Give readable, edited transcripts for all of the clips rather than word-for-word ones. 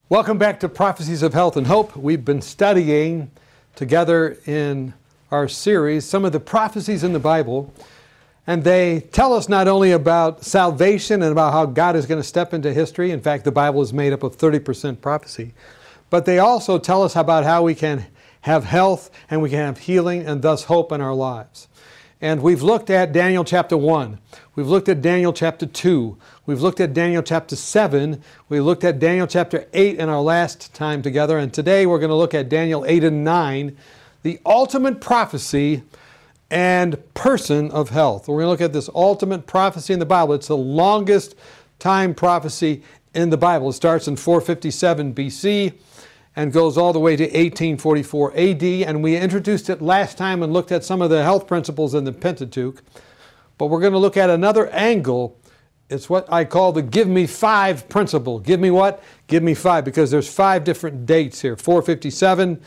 Welcome back to Prophecies of Health and Hope. We've been studying together in our series some of the prophecies in the Bible, and they tell us not only about salvation and about how God is going to step into history. In fact, the Bible is made up of 30% prophecy. But they also tell us about how we can have health and we can have healing and thus hope in our lives. And we've looked at Daniel chapter 1. We've looked at Daniel chapter 2. We've looked at Daniel chapter 7. We looked at Daniel chapter 8 in our last time together. And today we're going to look at Daniel 8 and 9, the ultimate prophecy and person of health. We're going to look at this ultimate prophecy in the Bible. It's the longest time prophecy in the Bible. It starts in 457 BC and goes all the way to 1844 AD. And we introduced it last time and looked at some of the health principles in the Pentateuch. But we're going to look at another angle. It's what I call the give me five principle. Give me what? Give me five, because there's 5 different dates here. 457,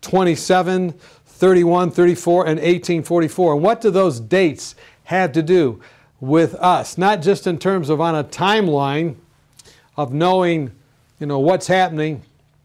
27, 31, 34, and 1844. And what do those dates have to do with us? Not just in terms of on a timeline of knowing, what's happening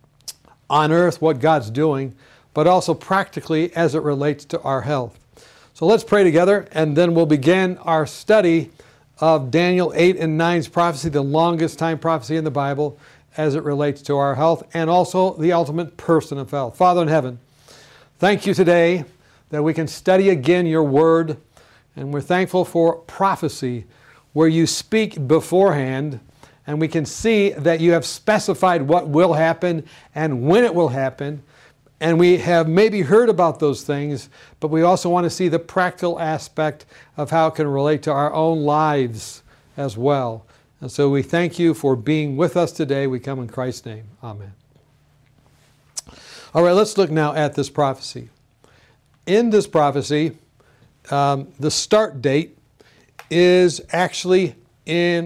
on earth, what God's doing, but also practically as it relates to our health. So let's pray together, and then we'll begin our study of Daniel 8 and 9's prophecy, the longest time prophecy in the Bible as it relates to our health, and also the ultimate person of health. Father in heaven, thank you today that we can study again your word, and we're thankful for prophecy where you speak beforehand, and we can see that you have specified what will happen and when it will happen. And we have maybe heard about those things, but we also want to see the practical aspect of how it can relate to our own lives as well. And so we thank you for being with us today. We come in Christ's name. Amen. All right, let's look now at this prophecy. In this prophecy, the start date is actually in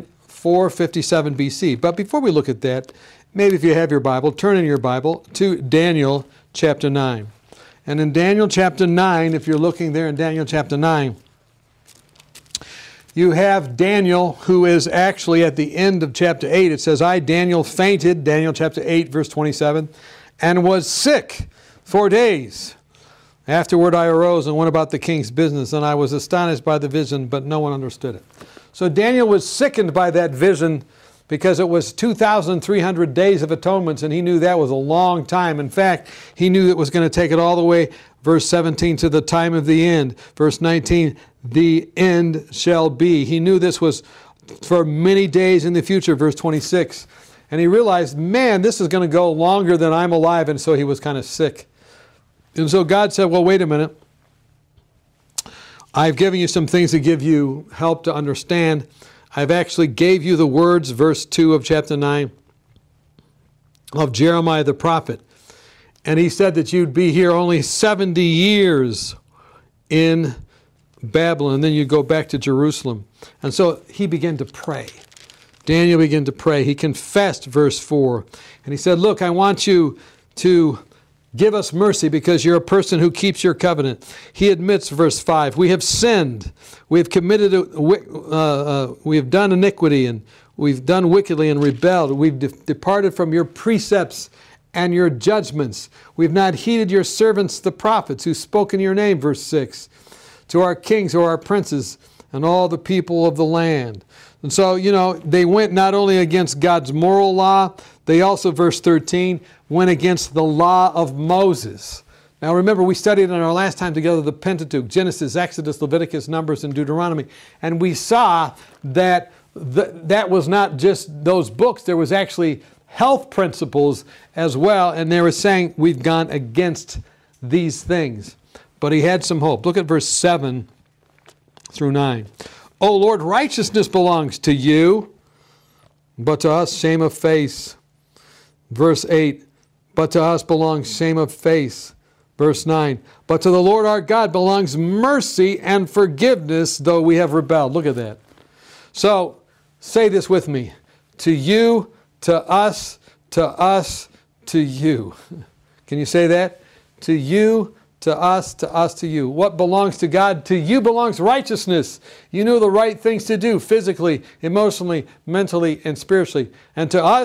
457 BC. But before we look at that, maybe if you have your Bible, turn in your Bible to Daniel chapter 9. And in Daniel chapter 9, if you're looking there in Daniel chapter 9, you have Daniel, who is actually at the end of chapter 8. It says, I, Daniel, fainted, Daniel chapter 8, verse 27, and was sick 4 days. Afterward I arose and went about the king's business, and I was astonished by the vision, but no one understood it. So Daniel was sickened by that vision because it was 2,300 days of atonements, and he knew that was a long time. In fact, he knew it was going to take it all the way, verse 17, to the time of the end. Verse 19, the end shall be. He knew this was for many days in the future, verse 26. And he realized, man, this is going to go longer than I'm alive, and so he was kind of sick. And so God said, well, wait a minute. I've given you some things to give you help to understand. I've actually gave you the words, verse 2 of chapter 9, of Jeremiah the prophet. And he said that you'd be here only 70 years in Babylon, and then you'd go back to Jerusalem. And so he began to pray. Daniel began to pray. He confessed, verse 4. And he said, look, I want you to give us mercy because you're a person who keeps your covenant. He admits, verse 5, we have sinned. We have committed, we have done iniquity, and we've done wickedly and rebelled. We've departed from your precepts and your judgments. We've not heeded your servants, the prophets, who spoke in your name, verse 6, to our kings or our princes and all the people of the land. And so, they went not only against God's moral law, they also, verse 13, went against the law of Moses. Now remember, we studied in our last time together the Pentateuch, Genesis, Exodus, Leviticus, Numbers, and Deuteronomy. And we saw that that was not just those books. There was actually health principles as well. And they were saying, we've gone against these things. But he had some hope. Look at verse 7 through 9. O Lord, righteousness belongs to you, but to us shame of face. Verse 8, but to us belongs shame of face. Verse 9, but to the Lord our God belongs mercy and forgiveness, though we have rebelled. Look at that. So, say this with me. To you, to us, to you. Can you say that? To you, to us, to you. What belongs to God? To you belongs righteousness. You know the right things to do physically, emotionally, mentally, and spiritually. And to us,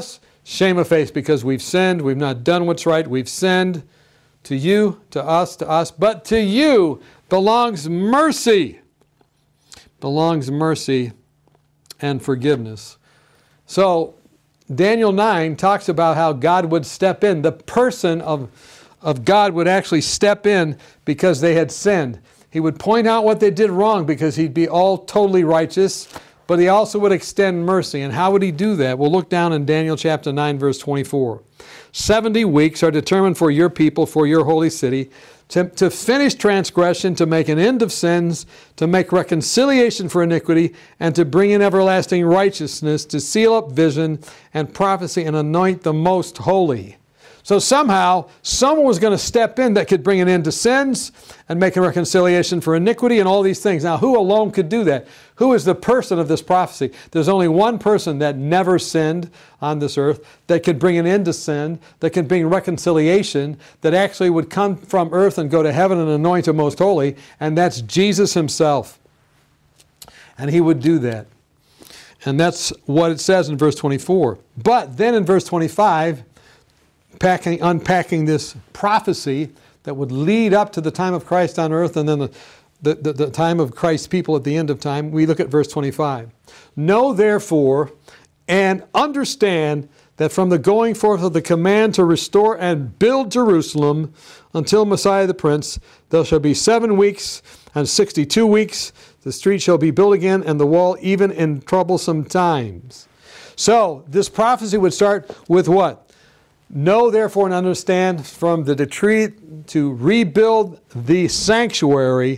shame of face because we've sinned, we've not done what's right, we've sinned. To you, to us, but to you belongs mercy. Belongs mercy and forgiveness. So Daniel 9 talks about how God would step in. The person of God would actually step in because they had sinned. He would point out what they did wrong because he'd be all totally righteous, but he also would extend mercy. And how would he do that? We'll look down in Daniel chapter 9, verse 24. 70 weeks are determined for your people, for your holy city, to finish transgression, to make an end of sins, to make reconciliation for iniquity, and to bring in everlasting righteousness, to seal up vision and prophecy, and anoint the most holy. So somehow, someone was going to step in that could bring an end to sins and make a reconciliation for iniquity and all these things. Now, who alone could do that? Who is the person of this prophecy? There's only one person that never sinned on this earth that could bring an end to sin, that could bring reconciliation, that actually would come from earth and go to heaven and anoint the most holy, and that's Jesus himself. And he would do that. And that's what it says in verse 24. But then in verse 25, unpacking this prophecy that would lead up to the time of Christ on earth and then the time of Christ's people at the end of time, we look at verse 25. Know therefore and understand that from the going forth of the command to restore and build Jerusalem until Messiah the Prince, there shall be 7 weeks and 62 weeks. The street shall be built again and the wall even in troublesome times. So this prophecy would start with what? Know therefore and understand from the decree to rebuild the sanctuary,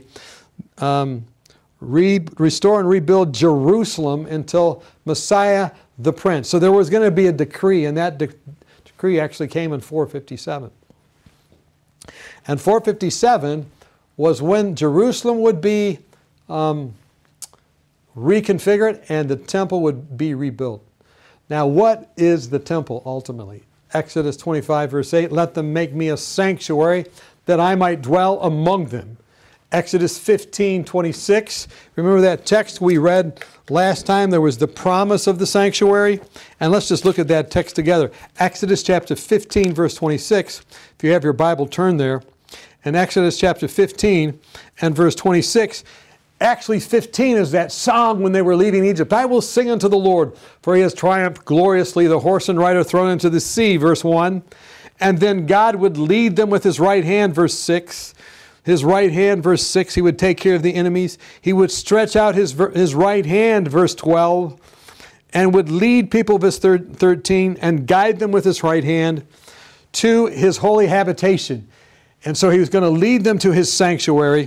restore and rebuild Jerusalem until Messiah the Prince. So there was going to be a decree, and that decree actually came in 457. And 457 was when Jerusalem would be reconfigured and the temple would be rebuilt. Now, what is the temple ultimately? Exodus 25, verse 8, let them make me a sanctuary that I might dwell among them. Exodus 15, 26, remember that text we read last time? There was the promise of the sanctuary. And let's just look at that text together. Exodus chapter 15, verse 26, if you have your Bible, turn there. In Exodus chapter 15 and verse 26, actually 15 is that song when they were leaving Egypt. I will sing unto the Lord, for he has triumphed gloriously, the horse and rider thrown into the sea, verse 1. And then God would lead them with his right hand, verse 6. His right hand, verse 6, he would take care of the enemies. He would stretch out his right hand, verse 12, and would lead people, verse 13, and guide them with his right hand to his holy habitation. And so he was going to lead them to his sanctuary.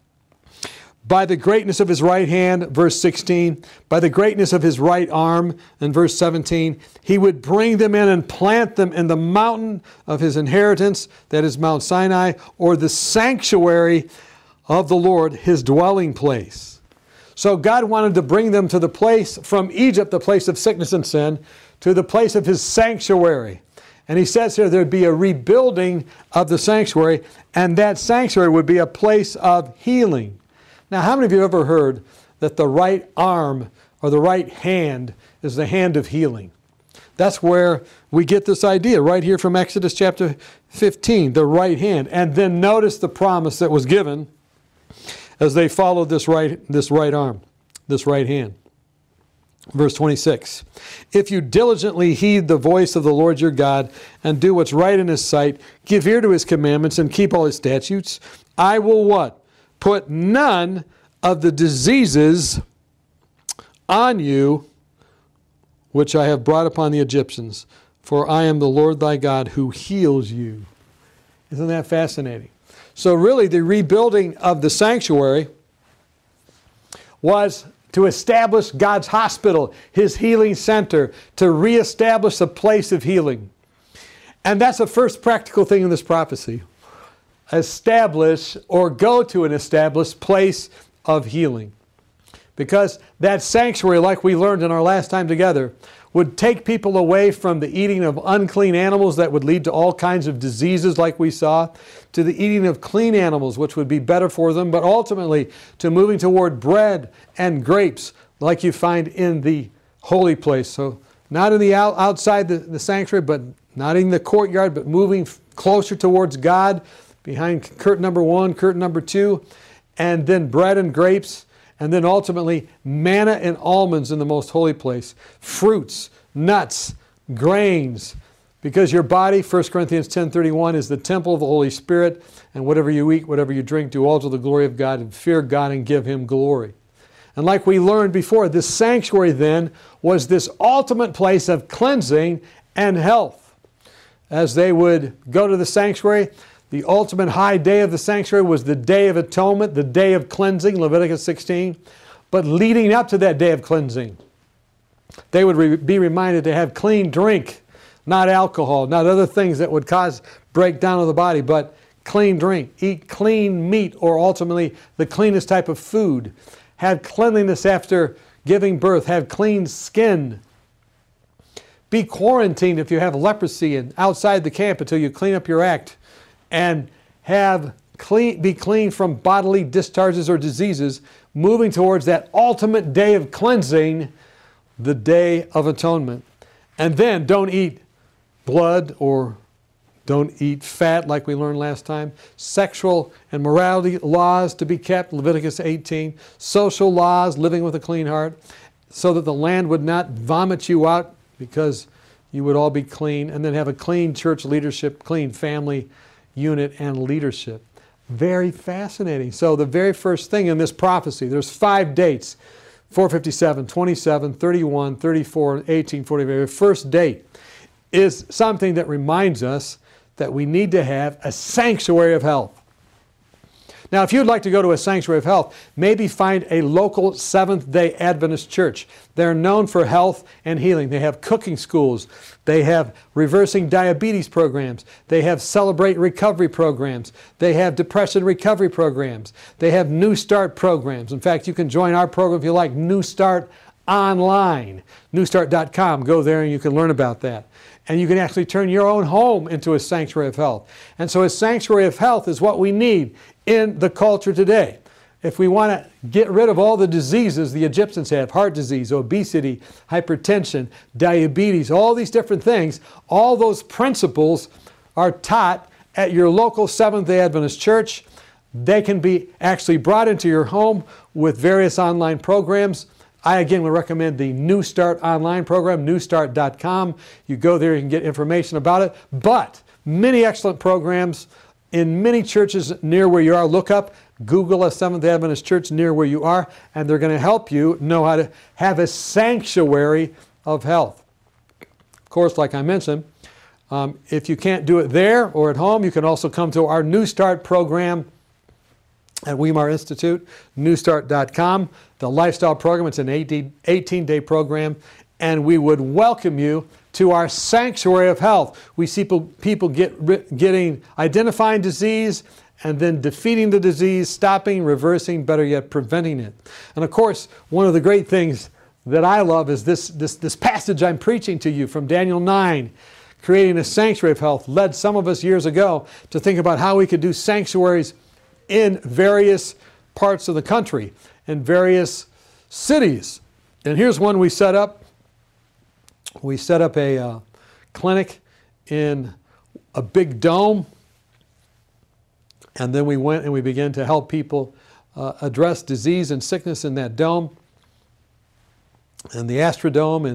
By the greatness of his right hand, verse 16, by the greatness of his right arm, in verse 17, he would bring them in and plant them in the mountain of his inheritance, that is Mount Sinai, or the sanctuary of the Lord, his dwelling place. So God wanted to bring them to the place from Egypt, the place of sickness and sin, to the place of his sanctuary. And he says here there'd be a rebuilding of the sanctuary, and that sanctuary would be a place of healing. Now, how many of you have ever heard that the right arm or the right hand is the hand of healing? That's where we get this idea right here from Exodus chapter 15, the right hand. And then notice the promise that was given as they followed this right arm, this right hand. Verse 26, if you diligently heed the voice of the Lord your God and do what's right in his sight, give ear to his commandments and keep all his statutes, I will what? Put none of the diseases on you which I have brought upon the Egyptians, for I am the Lord thy God who heals you. Isn't that fascinating? So really the rebuilding of the sanctuary was to establish God's hospital, his healing center, to reestablish a place of healing. And that's the first practical thing in this prophecy. Establish or go to an established place of healing. Because that sanctuary, like we learned in our last time together, would take people away from the eating of unclean animals that would lead to all kinds of diseases like we saw, to the eating of clean animals, which would be better for them, but ultimately to moving toward bread and grapes like you find in the holy place. So not in the outside the sanctuary, but not in the courtyard, but moving closer towards God, behind curtain number 1, curtain number 2, and then bread and grapes, and then ultimately manna and almonds in the most holy place, fruits, nuts, grains, because your body, 1 Corinthians 10:31, is the temple of the Holy Spirit, and whatever you eat, whatever you drink, do all to the glory of God, and fear God and give Him glory. And like we learned before, this sanctuary then was this ultimate place of cleansing and health. As they would go to the sanctuary, the ultimate high day of the sanctuary was the Day of Atonement, the day of cleansing, Leviticus 16. But leading up to that day of cleansing, they would be reminded to have clean drink, not alcohol, not other things that would cause breakdown of the body, but clean drink. Eat clean meat, or ultimately the cleanest type of food. Have cleanliness after giving birth. Have clean skin. Be quarantined if you have leprosy and outside the camp until you clean up your act. And be clean from bodily discharges or diseases, moving towards that ultimate day of cleansing, the Day of Atonement. And then don't eat blood, or don't eat fat like we learned last time. Sexual and morality laws to be kept, Leviticus 18. Social laws, living with a clean heart, so that the land would not vomit you out, because you would all be clean. And then have a clean church leadership, clean family unit and leadership. Very fascinating. So the very first thing in this prophecy, there's 5 dates, 457, 27, 31, 34, 18, 45. The first date is something that reminds us that we need to have a sanctuary of health. Now, if you'd like to go to a sanctuary of health, maybe find a local Seventh-day Adventist church. They're known for health and healing. They have cooking schools. They have reversing diabetes programs. They have Celebrate Recovery programs. They have depression recovery programs. They have New Start programs. In fact, you can join our program if you like, New Start online. newstart.com. Go there and you can learn about that. And you can actually turn your own home into a sanctuary of health. And so a sanctuary of health is what we need in the culture today. If we want to get rid of all the diseases the Egyptians have, heart disease, obesity, hypertension, diabetes, all these different things, all those principles are taught at your local Seventh-day Adventist church. They can be actually brought into your home with various online programs. I, again, would recommend the New Start online program, newstart.com. You go there, you can get information about it. But many excellent programs in many churches near where you are. Look up, Google a Seventh-day Adventist church near where you are, and they're going to help you know how to have a sanctuary of health. Of course, like I mentioned, if you can't do it there or at home, you can also come to our New Start program at Weimar Institute, newstart.com. The lifestyle program, it's an 18-day program, and we would welcome you to our sanctuary of health. We see people identifying disease and then defeating the disease, stopping, reversing, better yet, preventing it. And of course, one of the great things that I love is this passage I'm preaching to you from Daniel 9. Creating a sanctuary of health led some of us years ago to think about how we could do sanctuaries in various parts of the country, in various cities. And here's one we set up. We set up a clinic in a big dome, and then we went and we began to help people address disease and sickness in that dome. And the Astrodome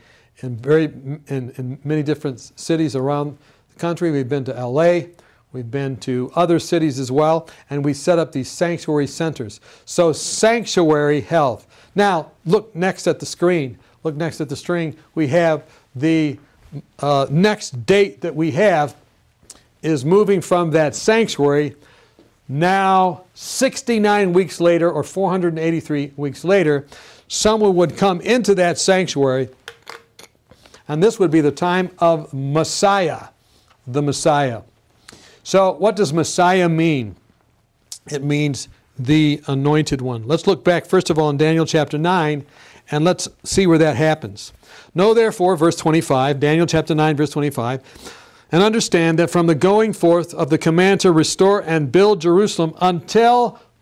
in many different cities around the country. We've been to LA. We've been to other cities as well, and we set up these sanctuary centers. So sanctuary health. Now, look next at the screen. Look next at the screen. We have the next date that we have is moving from that sanctuary. Now, 69 weeks later, or 483 weeks later, someone would come into that sanctuary, and this would be the time of Messiah, the Messiah. So what does Messiah mean? It means the Anointed One. Let's look back first of all in Daniel chapter 9 and let's see where that happens. Know therefore, verse 25, Daniel chapter 9 verse 25, and understand that from the going forth of the command to restore and build Jerusalem until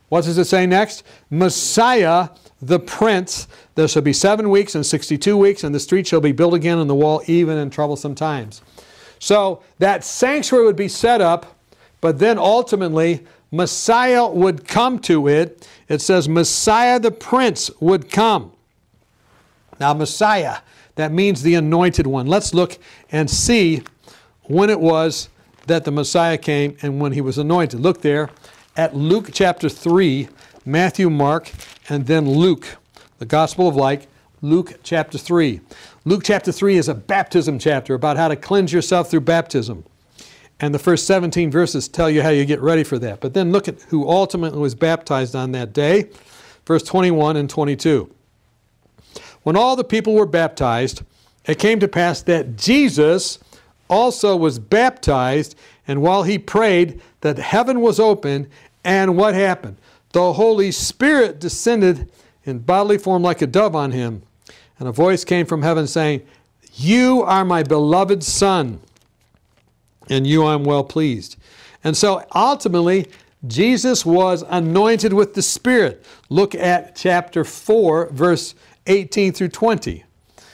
What does it say next? Messiah the Prince. There shall be 7 weeks and 62 weeks, and the street shall be built again, and the wall even in troublesome times. So that sanctuary would be set up, but then ultimately Messiah would come to it. It says Messiah the Prince would come. Now Messiah, that means the anointed one. Let's look and see when it was that the Messiah came and when he was anointed. Look there at Luke chapter 3, Matthew, Mark, and then Luke, the Gospel of Luke chapter 3. Luke chapter 3 is a baptism chapter about how to cleanse yourself through baptism. And the first 17 verses tell you how you get ready for that. But then look at who ultimately was baptized on that day, verse 21 and 22. When all the people were baptized, it came to pass that Jesus also was baptized, and while he prayed, that heaven was open, and what happened? The Holy Spirit descended in bodily form like a dove on him, and a voice came from heaven saying, "You are my beloved Son, and you I am well pleased." And so ultimately, Jesus was anointed with the Spirit. Look at chapter 4, verse 18 through 20.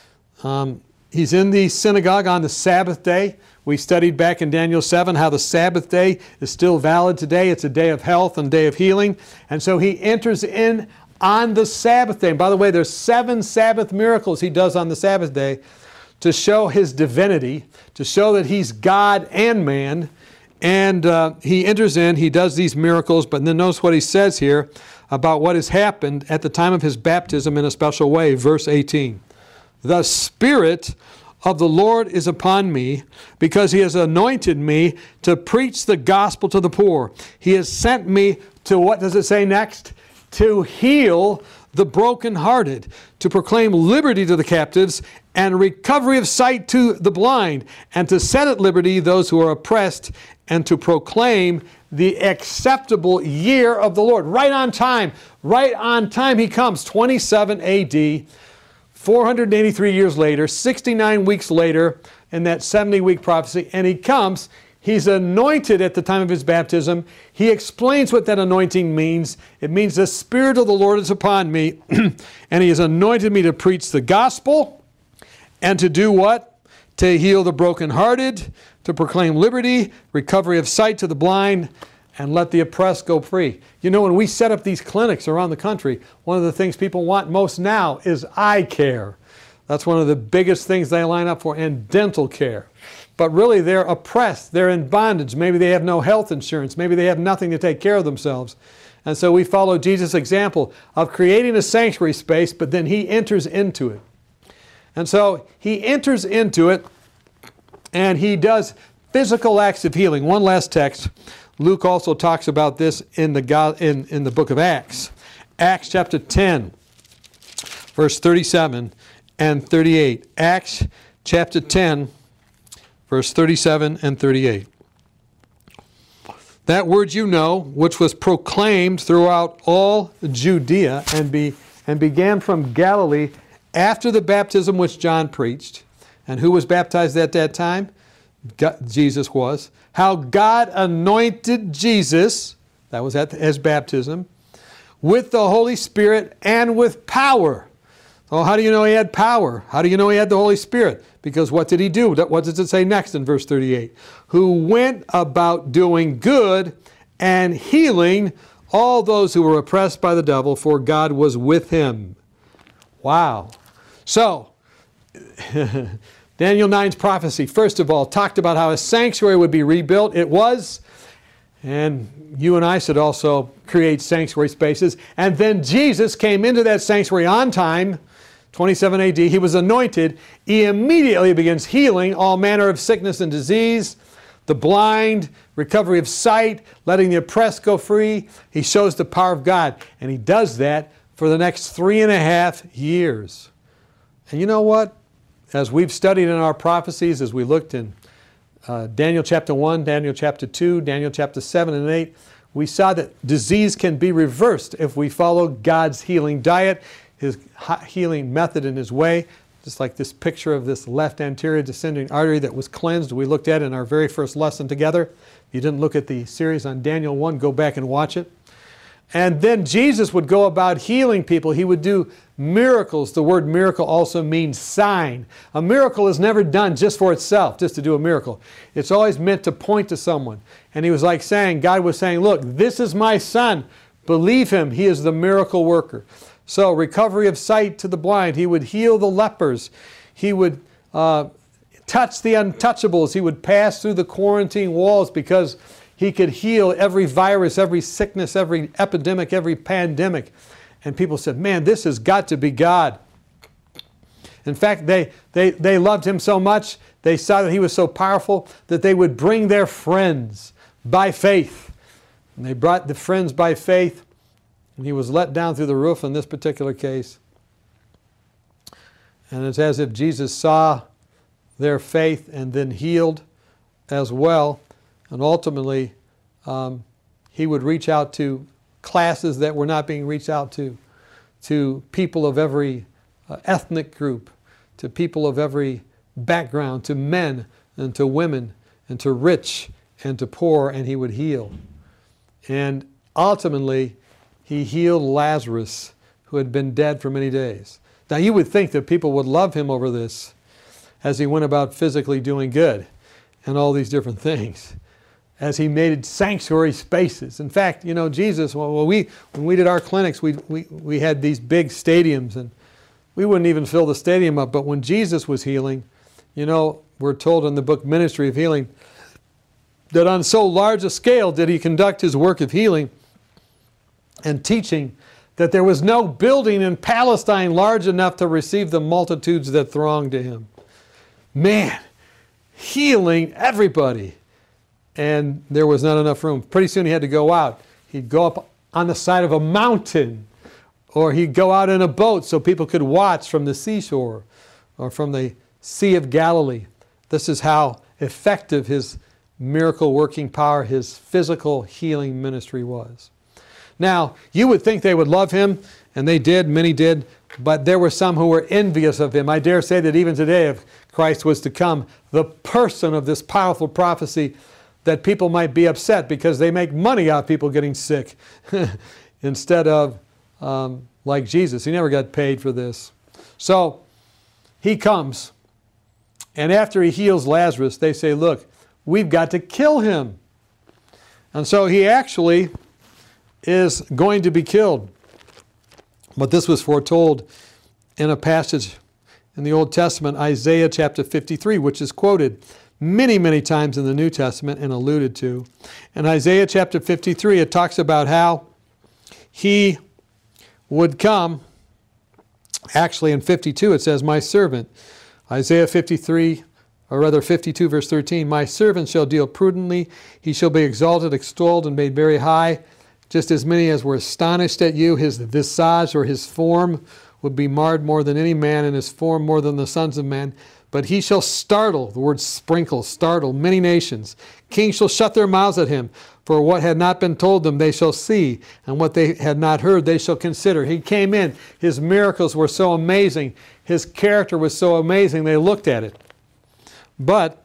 He's in the synagogue on the Sabbath day. We studied back in Daniel 7 how the Sabbath day is still valid today. It's a day of health and day of healing. And so he enters in on the Sabbath day. And by the way, there's 7 Sabbath miracles he does on the Sabbath day to show his divinity, to show that he's God and man. And he enters in, he does these miracles, but then notice what he says here about what has happened at the time of his baptism in a special way. Verse 18. The Spirit of the Lord is upon me, because he has anointed me to preach the gospel to the poor. He has sent me to, what does it say next? To heal the brokenhearted, to proclaim liberty to the captives, and recovery of sight to the blind, and to set at liberty those who are oppressed, and to proclaim the acceptable year of the Lord. Right on time he comes, 27 AD, 483 years later, 69 weeks later, in that 70-week prophecy, and he comes. He's anointed at the time of his baptism. He explains what that anointing means. It means the Spirit of the Lord is upon me, and he has anointed me to preach the gospel, and to do what? To heal the brokenhearted, to proclaim liberty, recovery of sight to the blind, and let the oppressed go free. You know, when we set up these clinics around the country, one of the things people want most now is eye care. That's one of the biggest things they line up for, and dental care. But really, they're oppressed. They're in bondage. Maybe they have no health insurance. Maybe they have nothing to take care of themselves. And so we follow Jesus' example of creating a sanctuary space, but then he enters into it. And so he enters into it, and he does physical acts of healing. One last text. Luke also talks about this in the book of Acts. Acts chapter 10, verse 37 and 38. Acts chapter 10, verse 37 and 38. That word you know, which was proclaimed throughout all Judea and began from Galilee after the baptism which John preached. And who was baptized at that time? Jesus was. How God anointed Jesus, that was at his baptism, with the Holy Spirit and with power. Oh, how do you know he had power? How do you know he had the Holy Spirit? Because what did he do? What does it say next in verse 38? Who went about doing good and healing all those who were oppressed by the devil, for God was with him. Wow. So, Daniel 9's prophecy, first of all, talked about how a sanctuary would be rebuilt. It was. And you and I should also create sanctuary spaces. And then Jesus came into that sanctuary on time, 27 AD. He was anointed. He immediately begins healing all manner of sickness and disease, the blind, recovery of sight, letting the oppressed go free. He shows the power of God. And he does that for the next 3.5 years. And you know what? As we've studied in our prophecies, as we looked in Daniel chapter 1, Daniel chapter 2, Daniel chapter 7 and 8, we saw that disease can be reversed if we follow God's healing diet, his healing method and his way, just like this picture of this left anterior descending artery that was cleansed we looked at in our very first lesson together. If you didn't look at the series on Daniel 1, go back and watch it. And then Jesus would go about healing people. He would do miracles. The word miracle also means sign. A miracle is never done just for itself, just to do a miracle. It's always meant to point to someone. And he was like saying, God was saying, look, this is my son. Believe him. He is the miracle worker. So recovery of sight to the blind. He would heal the lepers. He would touch the untouchables. He would pass through the quarantine walls because he could heal every virus, every sickness, every epidemic, every pandemic. And people said, man, this has got to be God. In fact, they loved him so much, they saw that he was so powerful that they would bring their friends by faith. And they brought the friends by faith, and he was let down through the roof in this particular case. And it's as if Jesus saw their faith and then healed as well. And ultimately, he would reach out to classes that were not being reached out to people of every ethnic group, to people of every background, to men and to women, and to rich and to poor, and he would heal. And ultimately, he healed Lazarus, who had been dead for many days. Now, you would think that people would love him over this as he went about physically doing good and all these different things, as he made sanctuary spaces. In fact, you know, Jesus, when we did our clinics, we had these big stadiums, and we wouldn't even fill the stadium up. But when Jesus was healing, you know, we're told in the book Ministry of Healing that on so large a scale did he conduct his work of healing and teaching that there was no building in Palestine large enough to receive the multitudes that thronged to him. Man, healing everybody. And there was not enough room. Pretty soon he had to go out. He'd go up on the side of a mountain, or he'd go out in a boat so people could watch from the seashore or from the Sea of Galilee. This is how effective his miracle working power, his physical healing ministry was. Now, you would think they would love him, and they did, many did, but there were some who were envious of him. I dare say that even today, if Christ was to come, the person of this powerful prophecy, that people might be upset because they make money out of people getting sick instead of like Jesus. He never got paid for this. So he comes, and after he heals Lazarus, they say, look, we've got to kill him. And so he actually is going to be killed. But this was foretold in a passage in the Old Testament, Isaiah chapter 53, which is quoted many, many times in the New Testament and alluded to. In Isaiah chapter 53, it talks about how he would come. Actually, in 52, it says, my servant. Isaiah 53, or rather 52, verse 13, my servant shall deal prudently. He shall be exalted, extolled, and made very high. Just as many as were astonished at you, his visage or his form would be marred more than any man, and his form more than the sons of men. But he shall startle, the word sprinkle, startle many nations. Kings shall shut their mouths at him, for what had not been told them they shall see, and what they had not heard they shall consider. He came in, his miracles were so amazing, his character was so amazing, they looked at it. But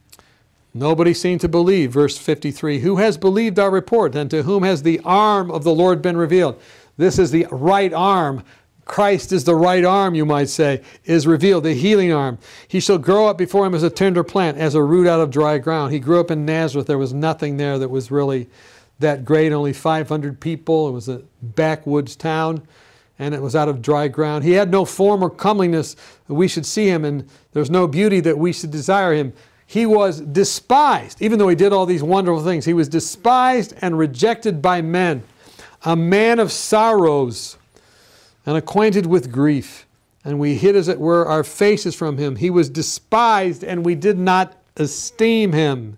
nobody seemed to believe. Verse 53, who has believed our report, and to whom has the arm of the Lord been revealed? This is the right arm. Christ is the right arm, you might say, is revealed, the healing arm. He shall grow up before him as a tender plant, as a root out of dry ground. He grew up in Nazareth. There was nothing there that was really that great, only 500 people. It was a backwoods town, and it was out of dry ground. He had no form or comeliness that we should see him, and there's no beauty that we should desire him. He was despised, even though he did all these wonderful things. He was despised and rejected by men, a man of sorrows and acquainted with grief. And we hid, as it were, our faces from him. He was despised, and we did not esteem him.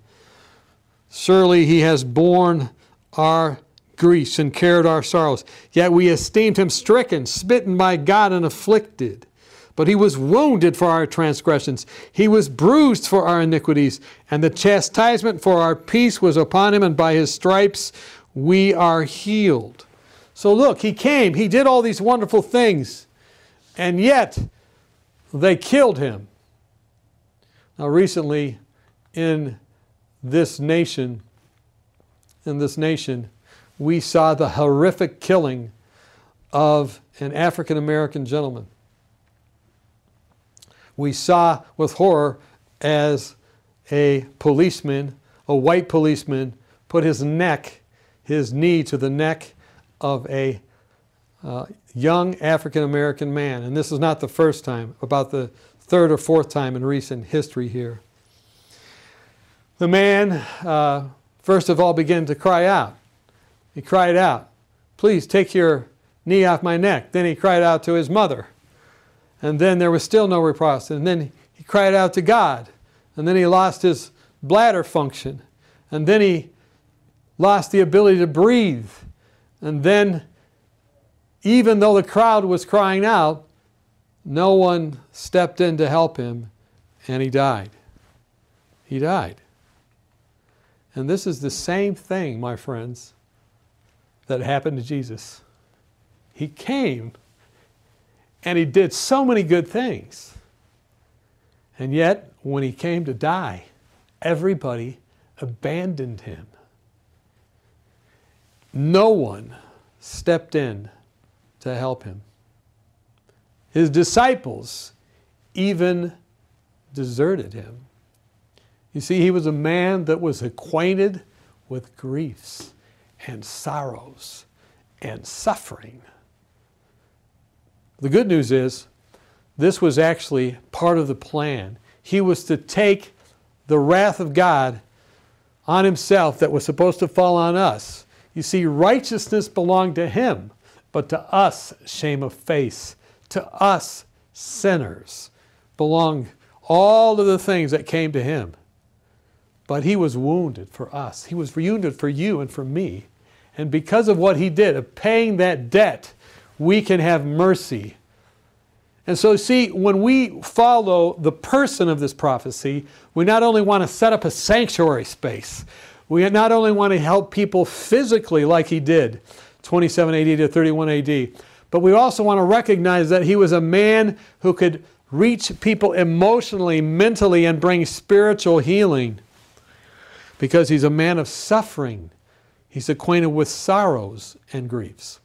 Surely he has borne our griefs and carried our sorrows. Yet we esteemed him stricken, smitten by God, and afflicted. But he was wounded for our transgressions. He was bruised for our iniquities. And the chastisement for our peace was upon him, and by his stripes we are healed. So look, he came, he did all these wonderful things, and yet they killed him. Now recently in this nation, we saw the horrific killing of an African American gentleman. We saw with horror as a policeman, a white policeman, put his knee to the neck of a young African American man. And this is not the first time, about the third or fourth time in recent history here. The man, first of all, began to cry out. He cried out, "Please take your knee off my neck." Then he cried out to his mother. And then there was still no repulse. And then he cried out to God. And then he lost his bladder function. And then he lost the ability to breathe. And then, even though the crowd was crying out, no one stepped in to help him, and he died. He died. And this is the same thing, my friends, that happened to Jesus. He came, and he did so many good things. And yet, when he came to die, everybody abandoned him. No one stepped in to help him. His disciples even deserted him. You see, he was a man that was acquainted with griefs and sorrows and suffering. The good news is, this was actually part of the plan. He was to take the wrath of God on himself that was supposed to fall on us. You see, righteousness belonged to him, but to us, shame of face. To us, sinners, belonged all of the things that came to him. But he was wounded for us. He was wounded for you and for me. And because of what he did, of paying that debt, we can have mercy. And so, see, when we follow the person of this prophecy, we not only want to set up a sanctuary space, we not only want to help people physically like he did, 27 AD to 31 AD, but we also want to recognize that he was a man who could reach people emotionally, mentally, and bring spiritual healing. Because he's a man of suffering. He's acquainted with sorrows and griefs.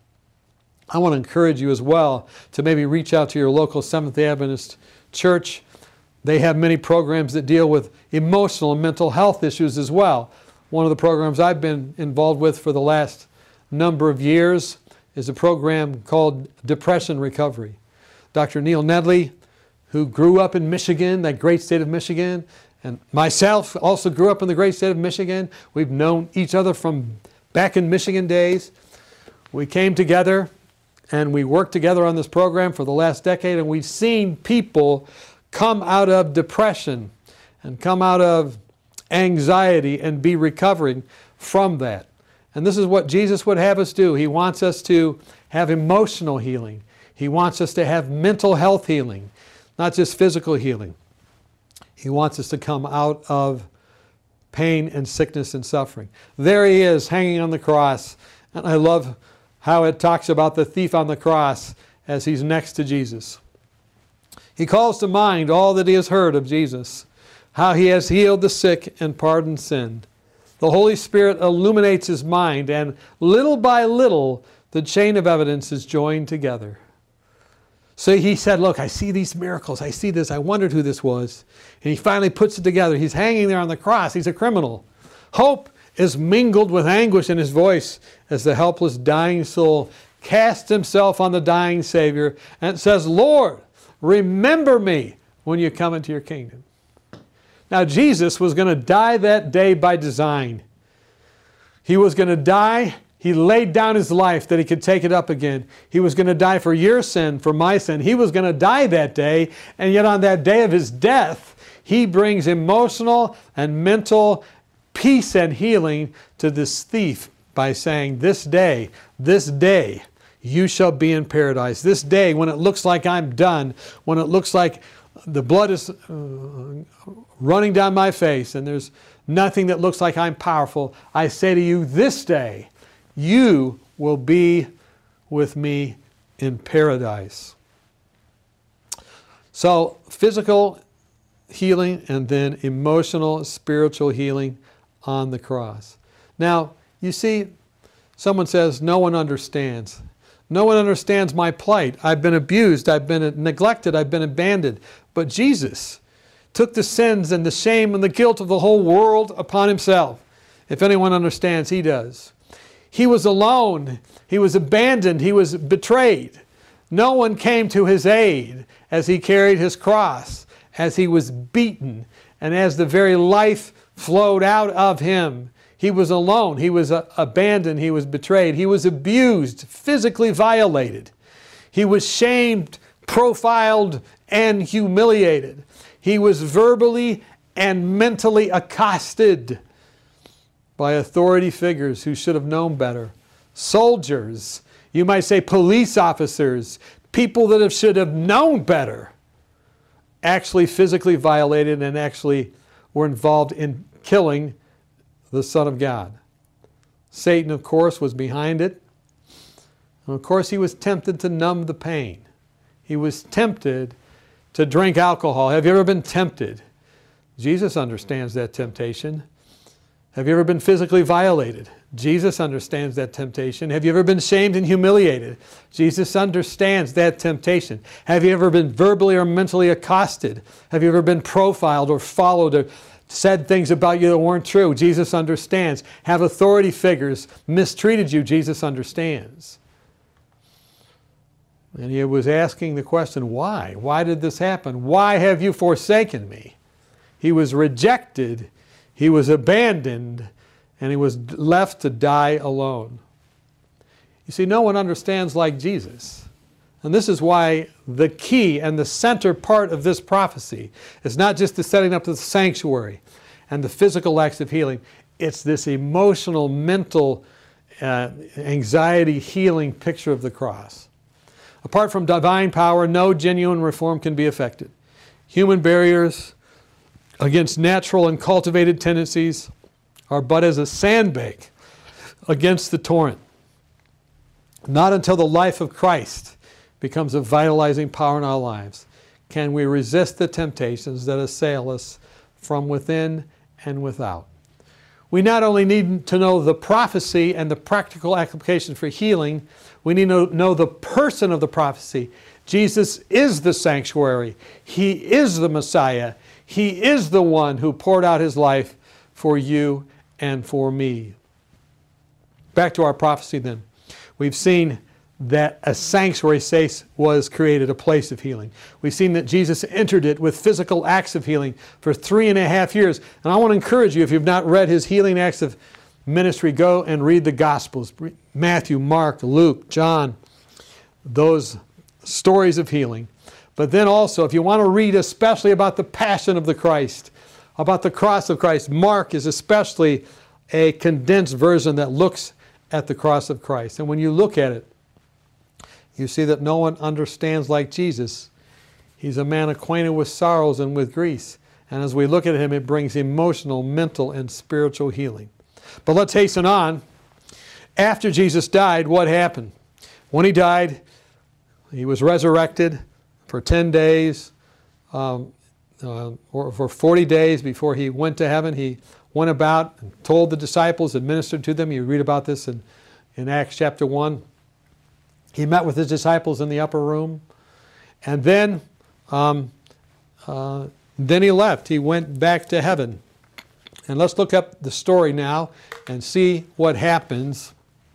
I want to encourage you as well to maybe reach out to your local Seventh-day Adventist church. They have many programs that deal with emotional and mental health issues as well. One of the programs I've been involved with for the last number of years is a program called Depression Recovery. Dr. Neil Nedley, who grew up in Michigan, that great state of Michigan, and myself also grew up in the great state of Michigan. We've known each other from back in Michigan days. We came together and we worked together on this program for the last decade, and we've seen people come out of depression and come out of anxiety and be recovering from that. And this is what Jesus would have us do. He wants us to have emotional healing. He wants us to have mental health healing, not just physical healing. He wants us to come out of pain and sickness and suffering. There he is, hanging on the cross. And I love how it talks about the thief on the cross as he's next to Jesus. He calls to mind all that he has heard of Jesus, how he has healed the sick and pardoned sin. The Holy Spirit illuminates his mind, and little by little, the chain of evidence is joined together. So he said, look, I see these miracles. I see this. I wondered who this was. And he finally puts it together. He's hanging there on the cross. He's a criminal. Hope is mingled with anguish in his voice as the helpless, dying soul casts himself on the dying Savior and says, Lord, remember me when you come into your kingdom. Now, Jesus was going to die that day by design. He was going to die. He laid down his life that he could take it up again. He was going to die for your sin, for my sin. He was going to die that day, and yet on that day of his death, he brings emotional and mental peace and healing to this thief by saying, this day, you shall be in paradise. This day, when it looks like I'm done, when it looks like the blood is running down my face and there's nothing that looks like I'm powerful, I say to you, this day, you will be with me in paradise. So, physical healing and then emotional, spiritual healing on the cross. Now, you see, Someone says, no one understands. No one understands my plight. I've been abused. I've been neglected. I've been abandoned. But Jesus took the sins and the shame and the guilt of the whole world upon himself. If anyone understands, he does. He was alone. He was abandoned. He was betrayed. No one came to his aid as he carried his cross, as he was beaten, and as the very life flowed out of him. He was alone. He was abandoned. He was betrayed. He was abused, physically violated. He was shamed, profiled, and humiliated. He was verbally and mentally accosted by authority figures who should have known better. Soldiers, you might say police officers, people that should have known better, actually physically violated and actually were involved in killing the Son of God. Satan, of course, was behind it. And of course, he was tempted to numb the pain. He was tempted to drink alcohol. Have you ever been tempted? Jesus understands that temptation. Have you ever been physically violated? Jesus understands that temptation. Have you ever been shamed and humiliated? Jesus understands that temptation. Have you ever been verbally or mentally accosted? Have you ever been profiled or followed or said things about you that weren't true? Jesus understands. Have authority figures mistreated you? Jesus understands. And he was asking the question, why? Why did this happen? Why have you forsaken me? He was rejected. He was abandoned, and he was left to die alone. You see, no one understands like Jesus. And this is why the key and the center part of this prophecy is not just the setting up of the sanctuary and the physical acts of healing. It's this emotional, mental, anxiety healing picture of the cross. Apart from divine power, no genuine reform can be effected. Human barriers against natural and cultivated tendencies are but as a sandbank against the torrent. Not until the life of Christ becomes a vitalizing power in our lives can we resist the temptations that assail us from within and without. We not only need to know the prophecy and the practical application for healing, we need to know the person of the prophecy. Jesus is the sanctuary. He is the Messiah. He is the one who poured out his life for you and for me. Back to our prophecy then. We've seen that a sanctuary space was created, a place of healing. We've seen that Jesus entered it with physical acts of healing for 3.5 years. And I want to encourage you, if you've not read his healing acts of ministry, go and read the Gospels. Matthew, Mark, Luke, John, those stories of healing. But then also, if you want to read especially about the passion of the Christ, about the cross of Christ, Mark is especially a condensed version that looks at the cross of Christ. And when you look at it, you see that no one understands like Jesus. He's a man acquainted with sorrows and with griefs. And as we look at him, it brings emotional, mental, and spiritual healing. But let's hasten on. After Jesus died, what happened? When he died, he was resurrected for 10 days, or for 40 days before he went to heaven. He went about and told the disciples, administered to them. You read about this in Acts chapter 1. He met with his disciples in the upper room. And then he left. He went back to heaven. And let's look up the story now and see what happens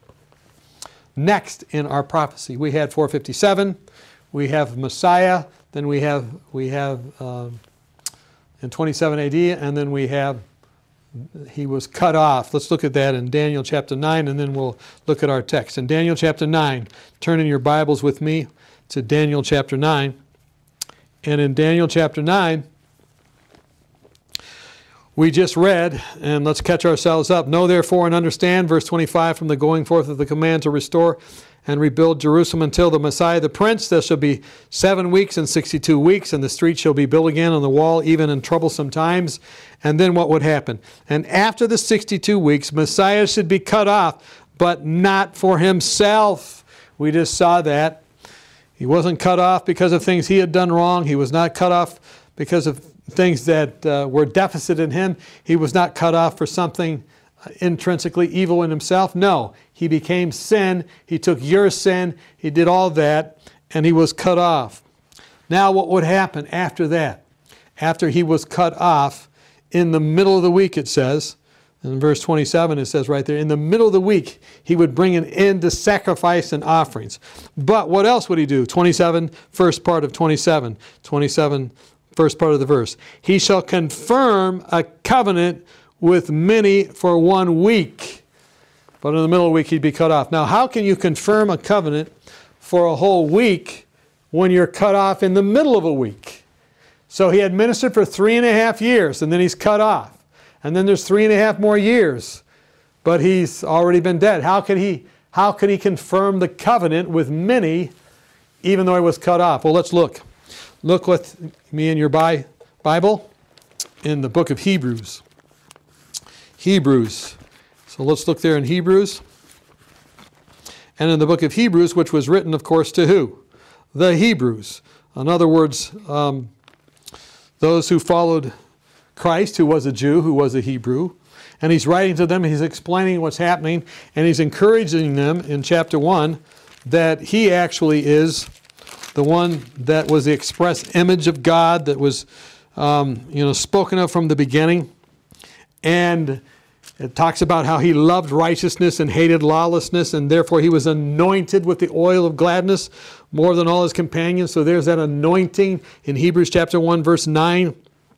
next in our prophecy. We had 457. We have Messiah. Then we have in 27 AD, and then we have he was cut off. Let's look at that in Daniel chapter 9, and then we'll look at our text. In Daniel chapter 9, turn in your Bibles with me to Daniel chapter 9. And in Daniel chapter 9, we just read, and let's catch ourselves up. Know therefore and understand, verse 25, from the going forth of the command to restore and rebuild Jerusalem until the Messiah the Prince. There shall be 7 weeks and 62 weeks, and the street shall be built again on the wall, even in troublesome times. And then what would happen? And after the 62 weeks, Messiah should be cut off, but not for himself. We just saw that. He wasn't cut off because of things he had done wrong. He was not cut off because of things that were deficit in him. He was not cut off for something intrinsically evil in himself? No. He became sin. He took your sin. He did all that, and he was cut off. Now what would happen after that? After he was cut off, in the middle of the week, it says, in verse 27, it says right there, in the middle of the week, he would bring an end to sacrifice and offerings. But what else would he do? 27, first part of 27. 27, first part of the verse. He shall confirm a covenant with many for 1 week. But in the middle of the week, he'd be cut off. Now, how can you confirm a covenant for a whole week when you're cut off in the middle of a week? So he had ministered for 3.5 years, and then he's cut off. And then there's 3.5 more years, but he's already been dead. How could he confirm the covenant with many, even though he was cut off? Well, let's look. Look with me in your Bible, in the book of Hebrews. Hebrews. So let's look there in Hebrews. And in the book of Hebrews, which was written, of course, to who? The Hebrews. In other words, those who followed Christ, who was a Jew, who was a Hebrew. And he's writing to them, he's explaining what's happening, and he's encouraging them in chapter 1 that he actually is the one that was the express image of God, that was spoken of from the beginning. And it talks about how he loved righteousness and hated lawlessness, and therefore he was anointed with the oil of gladness more than all his companions. So there's that anointing in Hebrews chapter 1, verse 9.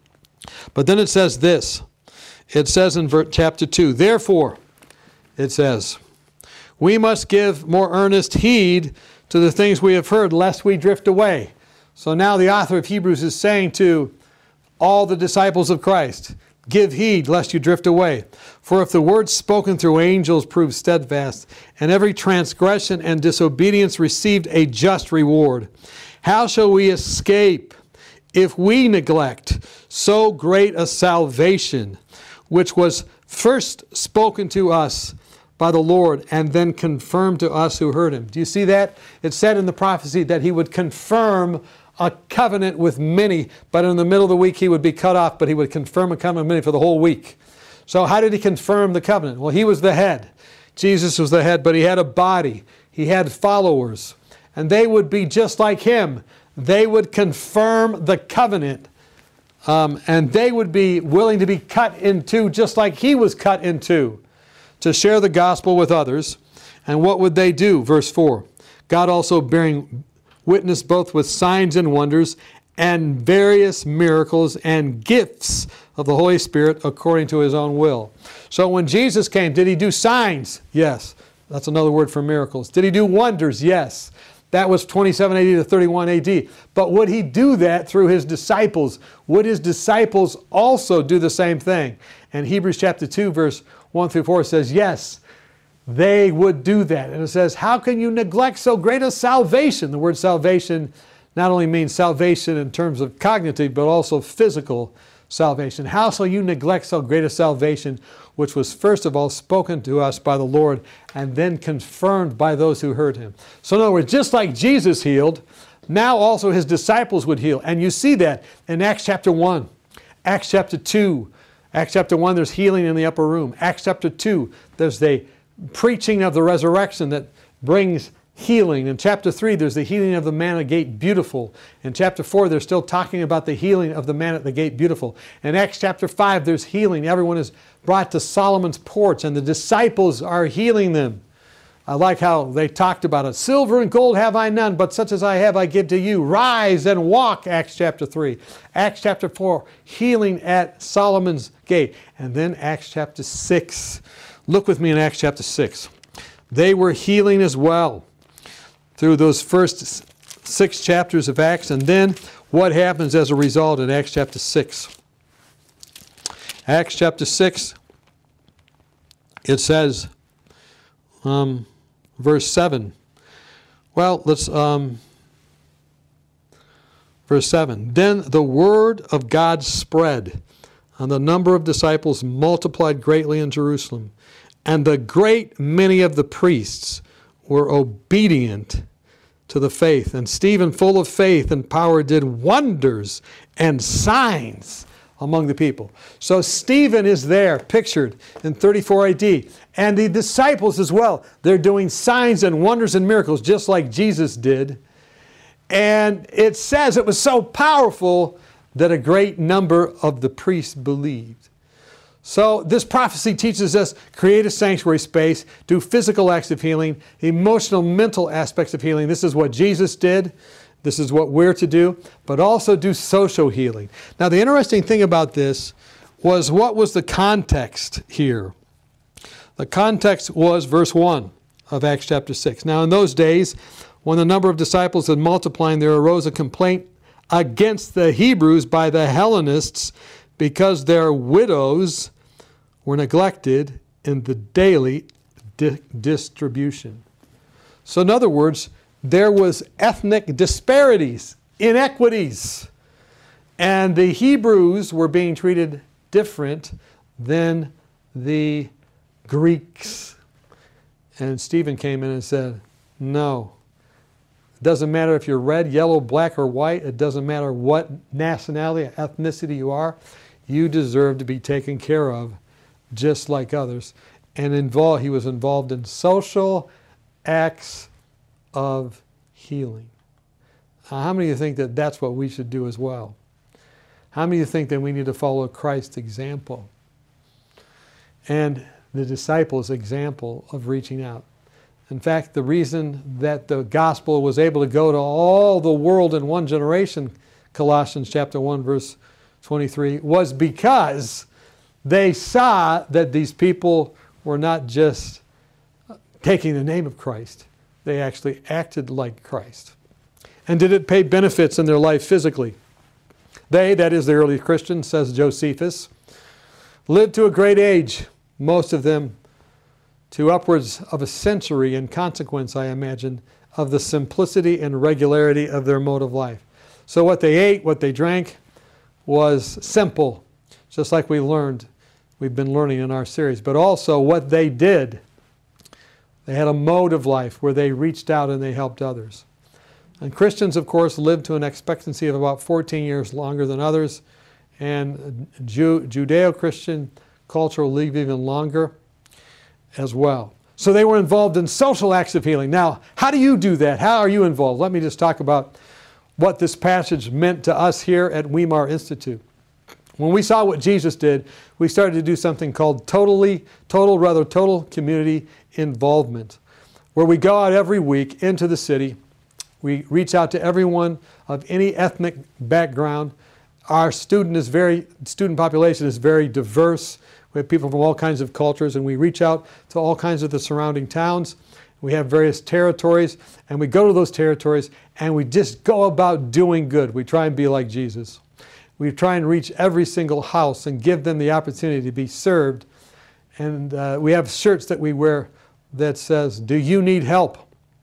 But then it says this. It says in chapter 2, therefore, it says, we must give more earnest heed to the things we have heard, lest we drift away. So now the author of Hebrews is saying to all the disciples of Christ, give heed lest you drift away. For if the word spoken through angels proved steadfast, and every transgression and disobedience received a just reward, how shall we escape if we neglect so great a salvation, which was first spoken to us by the Lord and then confirmed to us who heard him? Do you see that? It said in the prophecy that he would confirm a covenant with many, but in the middle of the week he would be cut off, but he would confirm a covenant with many for the whole week. So how did he confirm the covenant? Well, he was the head. Jesus was the head, but he had a body. He had followers, and they would be just like him. They would confirm the covenant, and they would be willing to be cut in two just like he was cut in two, to share the gospel with others. And what would they do? Verse 4, God also bearing witness both with signs and wonders and various miracles and gifts of the Holy Spirit according to his own will. So when Jesus came, did he do signs? Yes. That's another word for miracles. Did he do wonders? Yes. That was 27 AD to 31 AD. But would he do that through his disciples? Would his disciples also do the same thing? And Hebrews chapter 2, verse 1 through 4 says, yes, they would do that. And it says, how can you neglect so great a salvation? The word salvation not only means salvation in terms of cognitive, but also physical salvation. How shall you neglect so great a salvation, which was first of all spoken to us by the Lord and then confirmed by those who heard him? So in other words, just like Jesus healed, now also his disciples would heal. And you see that in Acts chapter 1, Acts chapter 2. Acts chapter 1, there's healing in the upper room. Acts chapter 2, there's the preaching of the resurrection that brings healing. In chapter 3, there's the healing of the man at the gate beautiful. In chapter 4, they're still talking about the healing of the man at the gate beautiful. In Acts chapter 5, there's healing. Everyone is brought to Solomon's porch, and the disciples are healing them. I like how they talked about it. Silver and gold have I none, but such as I have I give to you. Rise and walk, Acts chapter 3. Acts chapter 4, healing at Solomon's gate. And then Acts chapter 6. Look with me in Acts chapter 6. They were healing as well through those first 6 chapters of Acts. And then what happens as a result in Acts chapter 6? Acts chapter 6, it says, verse 7. Well, let's, verse 7. Then the word of God spread, and the number of disciples multiplied greatly in Jerusalem. And the great many of the priests were obedient to the faith. And Stephen, full of faith and power, did wonders and signs among the people. So Stephen is there, pictured in 34 AD. And the disciples as well. They're doing signs and wonders and miracles just like Jesus did. And it says it was so powerful that a great number of the priests believed. So this prophecy teaches us create a sanctuary space, do physical acts of healing, emotional, mental aspects of healing. This is what Jesus did. This is what we're to do, but also do social healing. Now the interesting thing about this was, what was the context here? The context was verse 1 of Acts chapter 6. Now in those days, when the number of disciples had multiplied, there arose a complaint against the Hebrews by the Hellenists because their widows were neglected in the daily distribution. So in other words, there was ethnic disparities, inequities, and the Hebrews were being treated different than the Greeks. And Stephen came in and said, no. It doesn't matter if you're red, yellow, black, or white. It doesn't matter what nationality or ethnicity you are. You deserve to be taken care of just like others. And he was involved in social acts of healing. Now, how many of you think that that's what we should do as well? How many of you think that we need to follow Christ's example and the disciples' example of reaching out? In fact, the reason that the gospel was able to go to all the world in one generation, Colossians chapter 1, verse 23, was because they saw that these people were not just taking the name of Christ. They actually acted like Christ. And did it pay benefits in their life physically? They, that is the early Christians, says Josephus, lived to a great age, most of them to upwards of a century, in consequence, I imagine, of the simplicity and regularity of their mode of life. So what they ate, what they drank, was simple, just like we've been learning in our series. But also what they did, they had a mode of life where they reached out and they helped others. And Christians, of course, lived to an expectancy of about 14 years longer than others. And Judeo-Christian culture will live even longer as well. So they were involved in social acts of healing. Now, how do you do that? How are you involved? Let me just talk about what this passage meant to us here at Weimar Institute. When we saw what Jesus did, we started to do something called total community involvement, where we go out every week into the city. We reach out to everyone of any ethnic background. Our student population is very diverse. We have people from all kinds of cultures, and we reach out to all kinds of the surrounding towns. We have various territories, and we go to those territories, and we just go about doing good. We try and be like Jesus. We try and reach every single house and give them the opportunity to be served. And we have shirts that we wear that says, "Do you need help?"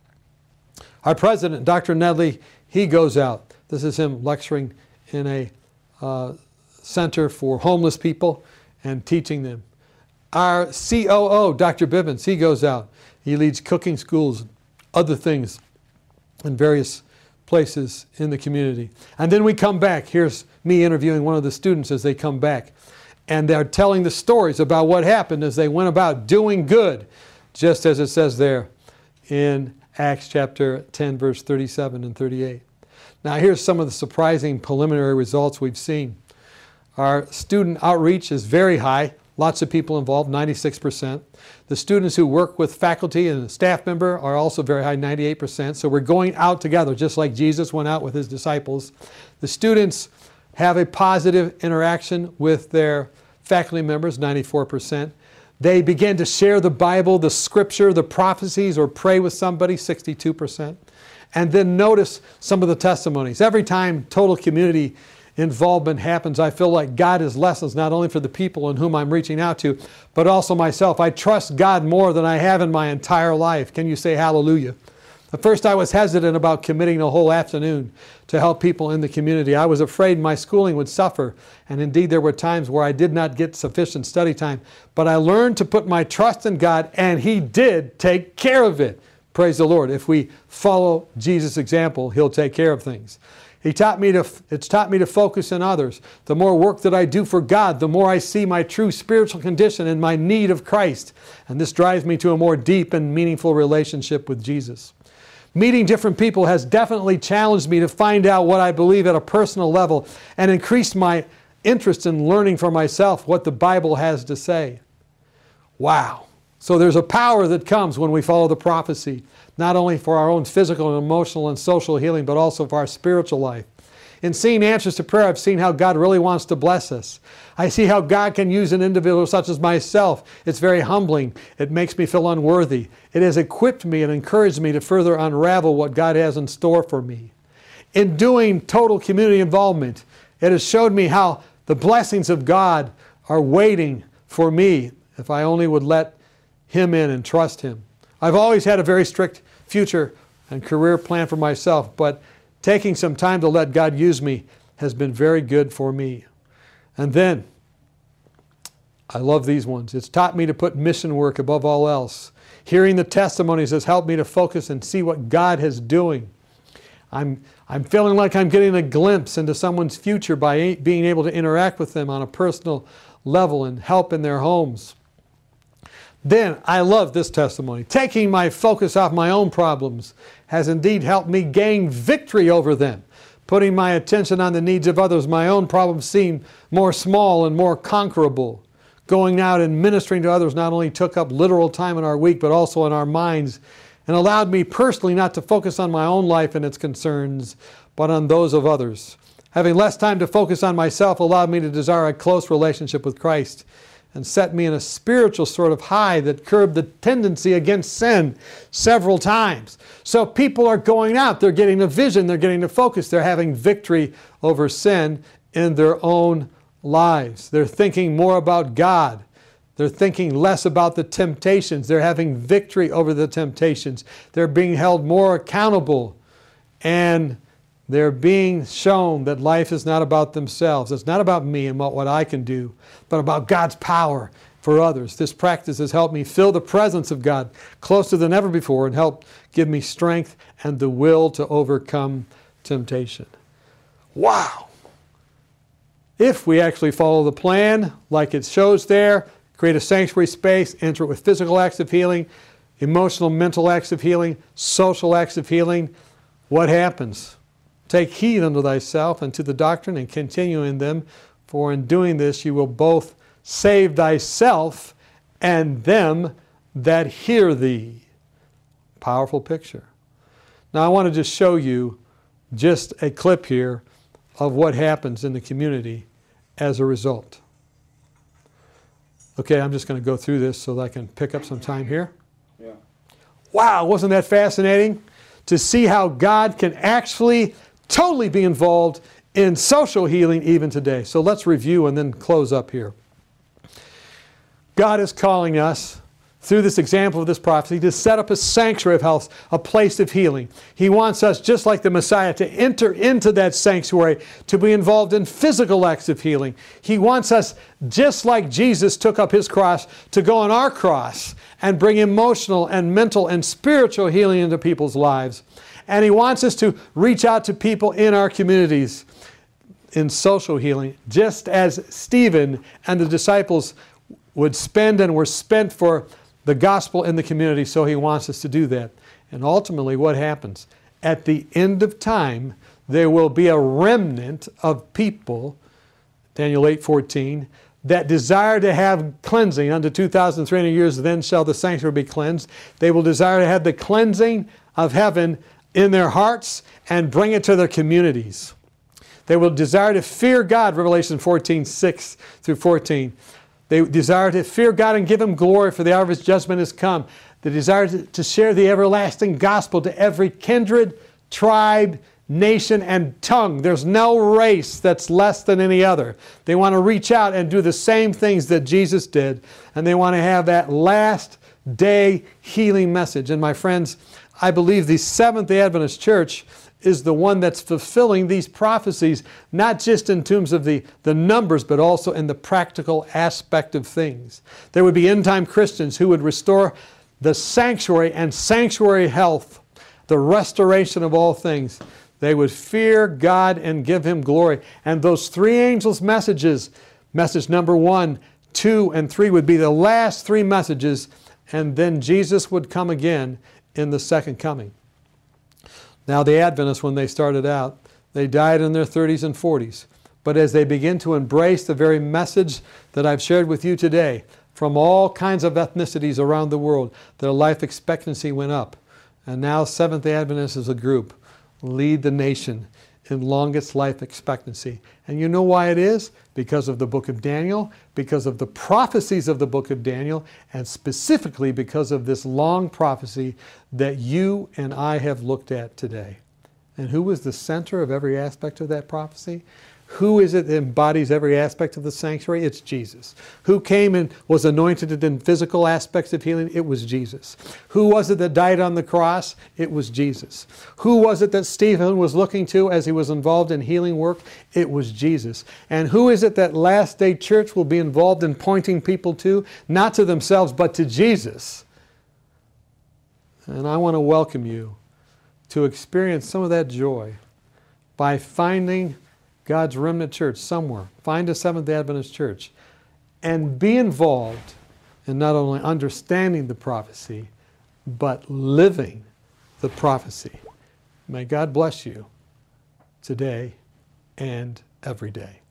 Our president, Dr. Nedley, he goes out. This is him lecturing in a center for homeless people and teaching them. Our COO, Dr. Bibbins, he goes out. He leads cooking schools, other things in various places in the community. And then we come back. Here's me interviewing one of the students as they come back. And they're telling the stories about what happened as they went about doing good, just as it says there in Acts chapter 10, verse 37 and 38. Now here's some of the surprising preliminary results we've seen. Our student outreach is very high. Lots of people involved, 96%. The students who work with faculty and a staff member are also very high, 98%. So we're going out together, just like Jesus went out with his disciples. The students have a positive interaction with their faculty members, 94%. They begin to share the Bible, the scripture, the prophecies, or pray with somebody, 62%. And then notice some of the testimonies. Every time total community involvement happens, I feel like God has lessons not only for the people in whom I'm reaching out to, but also myself. I trust God more than I have in my entire life. Can you say hallelujah? At first I was hesitant about committing a whole afternoon to help people in the community. I was afraid my schooling would suffer, and indeed there were times where I did not get sufficient study time. But I learned to put my trust in God, and He did take care of it. Praise the Lord. If we follow Jesus' example, He'll take care of things. It's taught me to focus on others. The more work that I do for God, the more I see my true spiritual condition and my need of Christ. And this drives me to a more deep and meaningful relationship with Jesus. Meeting different people has definitely challenged me to find out what I believe at a personal level and increased my interest in learning for myself what the Bible has to say. Wow. So there's a power that comes when we follow the prophecy, not only for our own physical and emotional and social healing, but also for our spiritual life. In seeing answers to prayer, I've seen how God really wants to bless us. I see how God can use an individual such as myself. It's very humbling. It makes me feel unworthy. It has equipped me and encouraged me to further unravel what God has in store for me. In doing total community involvement, it has showed me how the blessings of God are waiting for me if I only would let Him in and trust Him. I've always had a very strict future and career plan for myself, but taking some time to let God use me has been very good for me. And then, I love these ones. It's taught me to put mission work above all else. Hearing the testimonies has helped me to focus and see what God is doing. I'm feeling like I'm getting a glimpse into someone's future by being able to interact with them on a personal level and help in their homes. Then, I love this testimony. Taking my focus off my own problems has indeed helped me gain victory over them. Putting my attention on the needs of others, my own problems seem more small and more conquerable. Going out and ministering to others not only took up literal time in our week, but also in our minds, and allowed me personally not to focus on my own life and its concerns, but on those of others. Having less time to focus on myself allowed me to desire a close relationship with Christ, and set me in a spiritual sort of high that curbed the tendency against sin several times. So people are going out, they're getting a vision, they're getting a focus, they're having victory over sin in their own lives. They're thinking more about God. They're thinking less about the temptations. They're having victory over the temptations. They're being held more accountable, and they're being shown that life is not about themselves. It's not about me and about what I can do, but about God's power for others. This practice has helped me feel the presence of God closer than ever before and helped give me strength and the will to overcome temptation. Wow! If we actually follow the plan like it shows there, create a sanctuary space, enter it with physical acts of healing, emotional, mental acts of healing, social acts of healing, what happens? Take heed unto thyself and to the doctrine, and continue in them, for in doing this you will both save thyself and them that hear thee. Powerful picture. Now I want to just show you just a clip here of what happens in the community as a result. Okay, I'm just going to go through this so that I can pick up some time here. Yeah. Wow, wasn't that fascinating? To see how God can actually totally be involved in social healing even today. So let's review and then close up here. God is calling us, through this example of this prophecy, to set up a sanctuary of health, a place of healing. He wants us, just like the Messiah, to enter into that sanctuary, to be involved in physical acts of healing. He wants us, just like Jesus took up His cross, to go on our cross and bring emotional and mental and spiritual healing into people's lives. And He wants us to reach out to people in our communities in social healing, just as Stephen and the disciples would spend and were spent for the gospel in the community. So He wants us to do that. And ultimately, what happens? At the end of time, there will be a remnant of people, Daniel 8:14, that desire to have cleansing. Unto 2,300 years, then shall the sanctuary be cleansed. They will desire to have the cleansing of heaven in their hearts and bring it to their communities. They will desire to fear God, Revelation 14:6 through 14. They desire to fear God and give Him glory, for the hour of His judgment has come. They desire to share the everlasting gospel to every kindred, tribe, nation, and tongue. There's no race that's less than any other. They want to reach out and do the same things that Jesus did, and they want to have that last day healing message. And my friends, I believe the Seventh-day Adventist Church is the one that's fulfilling these prophecies, not just in terms of the numbers, but also in the practical aspect of things. There would be end-time Christians who would restore the sanctuary and sanctuary health, the restoration of all things. They would fear God and give Him glory. And those three angels' messages, message number 1, 2, and 3 would be the last three messages, and then Jesus would come again in the second coming. Now the Adventists, when they started out, they died in their 30s and 40s. But as they begin to embrace the very message that I've shared with you today, from all kinds of ethnicities around the world, their life expectancy went up. And now Seventh-day Adventists as a group lead the nation in longest life expectancy. And you know why it is? Because of the book of Daniel, because of the prophecies of the book of Daniel, and specifically because of this long prophecy that you and I have looked at today. And who was the center of every aspect of that prophecy? Who is it that embodies every aspect of the sanctuary? It's Jesus. Who came and was anointed in physical aspects of healing? It was Jesus. Who was it that died on the cross? It was Jesus. Who was it that Stephen was looking to as he was involved in healing work? It was Jesus. And who is it that Last Day Church will be involved in pointing people to? Not to themselves, but to Jesus. And I want to welcome you to experience some of that joy by finding God's remnant church somewhere. Find a Seventh-day Adventist church and be involved in not only understanding the prophecy, but living the prophecy. May God bless you today and every day.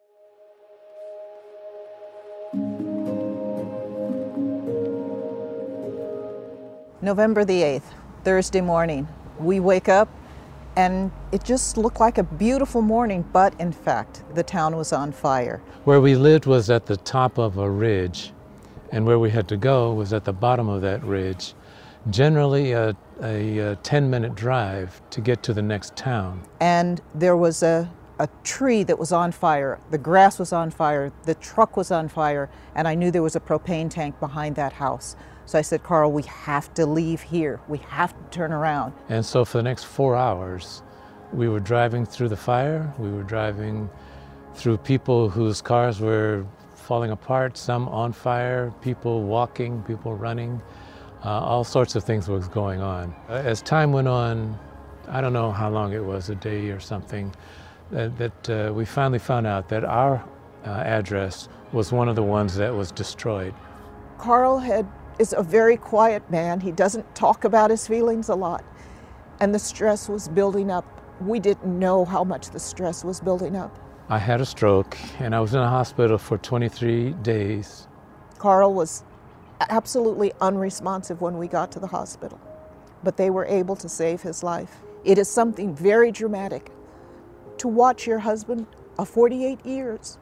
November the 8th, Thursday morning. We wake up and it just looked like a beautiful morning, but in fact, the town was on fire. Where we lived was at the top of a ridge, and where we had to go was at the bottom of that ridge. Generally a 10-minute drive to get to the next town. And there was a tree that was on fire. The grass was on fire, the truck was on fire, and I knew there was a propane tank behind that house. So I said, Carl, we have to leave here. We have to turn around. And so for the next 4 hours, we were driving through the fire. We were driving through people whose cars were falling apart, some on fire, people walking, people running. All sorts of things was going on. As time went on, I don't know how long it was, a day or something, that we finally found out that our address was one of the ones that was destroyed. Carl is a very quiet man. He doesn't talk about his feelings a lot. And the stress was building up. We didn't know how much the stress was building up. I had a stroke and I was in a hospital for 23 days. Carl was absolutely unresponsive when we got to the hospital, but they were able to save his life. It is something very dramatic to watch your husband of 48 years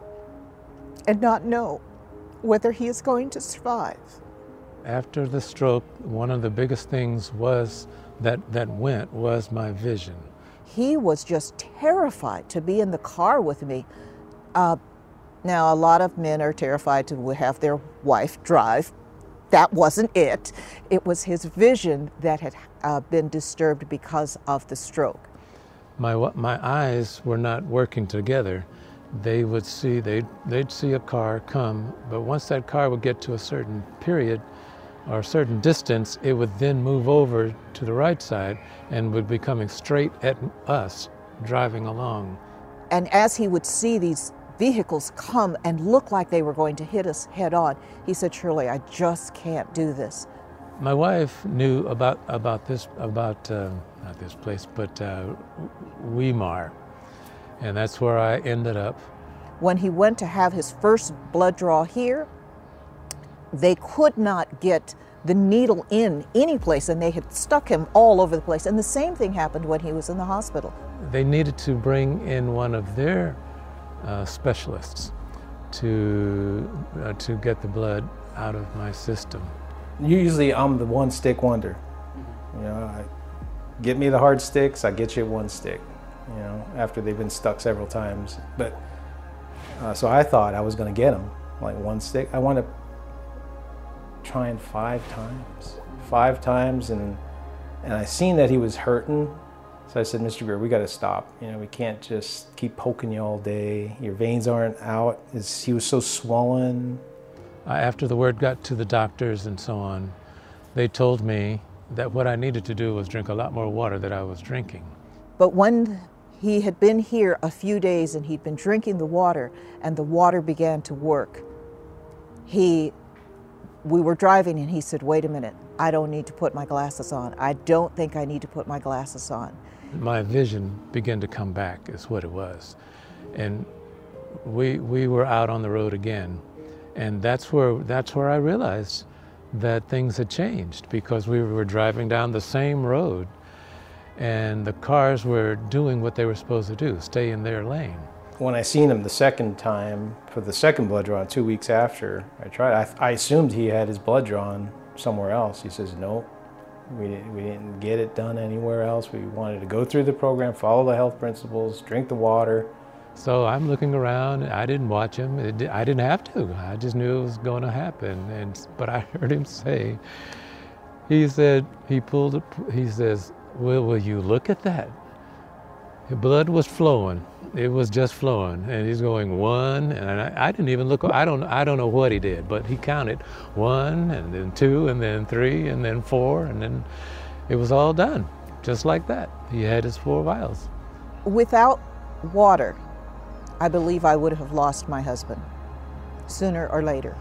and not know whether he is going to survive. After the stroke, one of the biggest things was that was my vision. He was just terrified to be in the car with me. Now, a lot of men are terrified to have their wife drive. That wasn't it. It was his vision that had been disturbed because of the stroke. My eyes were not working together. They would see, they'd see a car come, but once that car would get to a certain period or a certain distance, it would then move over to the right side and would be coming straight at us, driving along. And as he would see these vehicles come and look like they were going to hit us head on, he said, Shirley, I just can't do this. My wife knew about not this place, but Weimar, and that's where I ended up. When he went to have his first blood draw here, they could not get the needle in any place, and they had stuck him all over the place. And the same thing happened when he was in the hospital. They needed to bring in one of their specialists to get the blood out of my system. Usually I'm the one stick wonder. You know, get me the hard sticks, I get you one stick, you know, after they've been stuck several times. But so I thought I was going to get them, like one stick. I wound up trying 5 times, and I seen that he was hurting. So I said, Mr. Greer, we got to stop. You know, we can't just keep poking you all day. Your veins aren't out. He was so swollen. After the word got to the doctors and so on, they told me that what I needed to do was drink a lot more water than I was drinking. But when he had been here a few days and he'd been drinking the water and the water began to work, we were driving and he said, wait a minute, I don't need to put my glasses on. I don't think I need to put my glasses on. My vision began to come back is what it was. And we were out on the road again. And that's where I realized that things had changed, because we were driving down the same road and the cars were doing what they were supposed to do, stay in their lane. When I seen him the second time for the second blood draw 2 weeks after I assumed he had his blood drawn somewhere else. He says, no, we didn't get it done anywhere else. We wanted to go through the program, follow the health principles, drink the water. So I'm looking around. I didn't watch him. I didn't have to. I just knew it was going to happen. But I heard him say, he said, he says, well, will you look at that? The blood was flowing. It was just flowing. And he's going 1, and I didn't even look. I don't know what he did, but he counted 1, and then 2, and then 3, and then 4, and then it was all done. Just like that. He had his 4 vials. Without water, I believe I would have lost my husband sooner or later.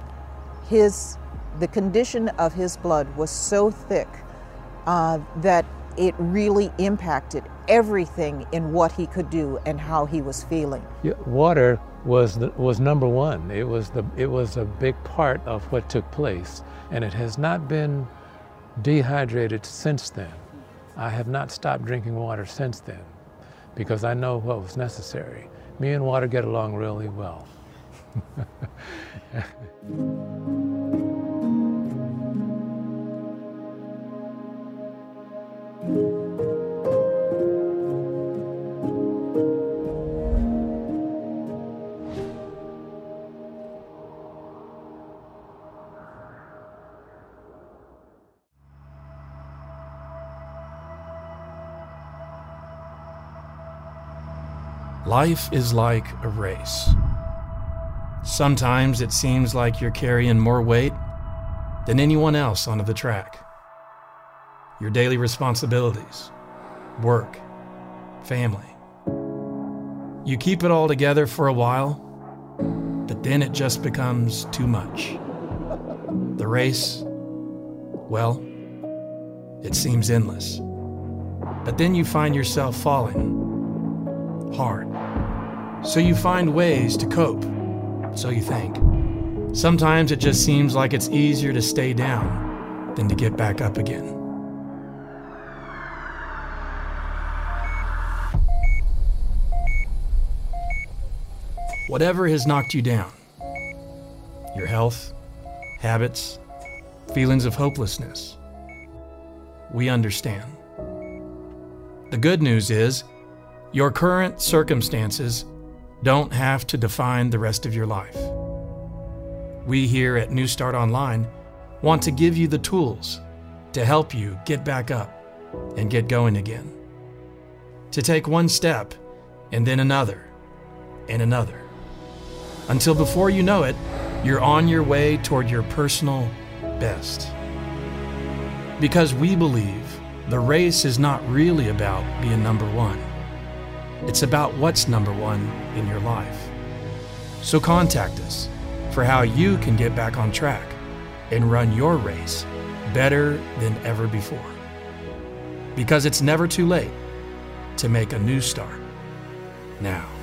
The condition of his blood was so thick that it really impacted everything in what he could do and how he was feeling. Yeah, water was number one. It was a big part of what took place, and it has not been dehydrated since then. I have not stopped drinking water since then, because I know what was necessary. Me and water get along really well. Life is like a race. Sometimes it seems like you're carrying more weight than anyone else onto the track. Your daily responsibilities, work, family. You keep it all together for a while, but then it just becomes too much. The race, well, it seems endless. But then you find yourself falling hard. So you find ways to cope, so you think. Sometimes it just seems like it's easier to stay down than to get back up again. Whatever has knocked you down, your health, habits, feelings of hopelessness, we understand. The good news is, your current circumstances don't have to define the rest of your life. We here at New Start Online want to give you the tools to help you get back up and get going again. To take one step and then another and another, until before you know it, you're on your way toward your personal best. Because we believe the race is not really about being number one. It's about what's number one in your life. So contact us for how you can get back on track and run your race better than ever before. Because it's never too late to make a new start now.